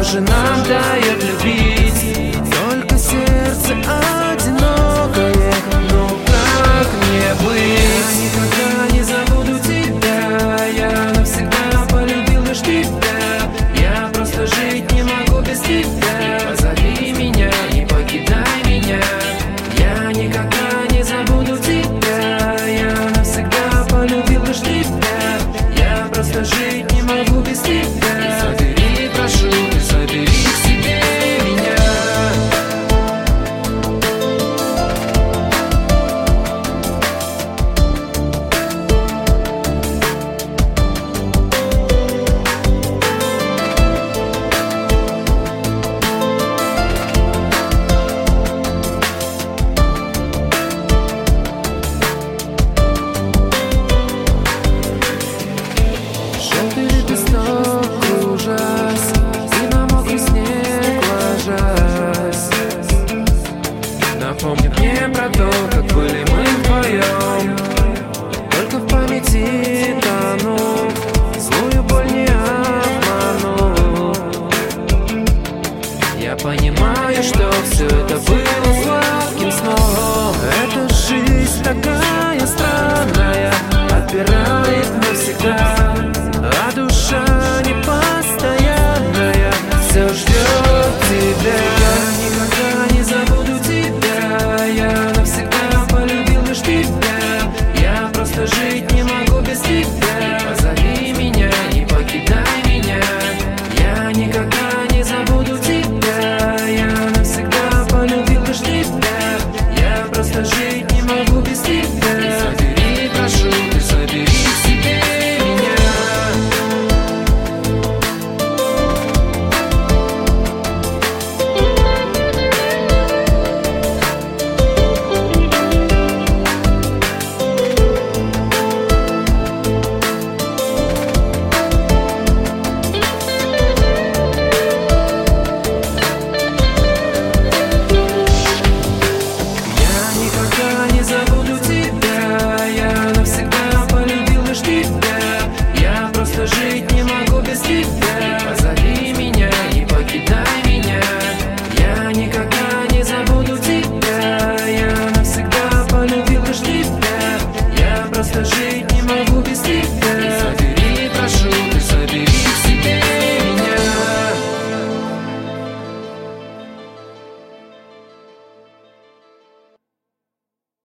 же нам дает любить? Только сердце одинокое, ну как мне быть? Я никогда не забуду тебя, я навсегда полюбил лишь тебя. Я просто жить не могу без тебя. Позови меня, не покидай меня. Я никогда не забуду тебя, я навсегда полюбил лишь тебя. Я просто жить не могу без тебя. Забери, прошу, ты забери к себе меня. Желтый лепесток кружась и на мокрый снег ложась, напомнит мне про то, как были мы вдвоем. Только в памяти тону, злую боль не обману. Я понимаю, что все это было сладким сном. Эта жизнь такая странная, отбирает навсегда. А душа непостоянная все ждет тебя. Я никогда не забуду тебя, я навсегда полюбил лишь тебя. Я просто жить не могу без тебя. Позови меня, не покидай меня. Я никогда не забуду тебя, я навсегда полюбил лишь тебя. Я просто жить не могу без тебя.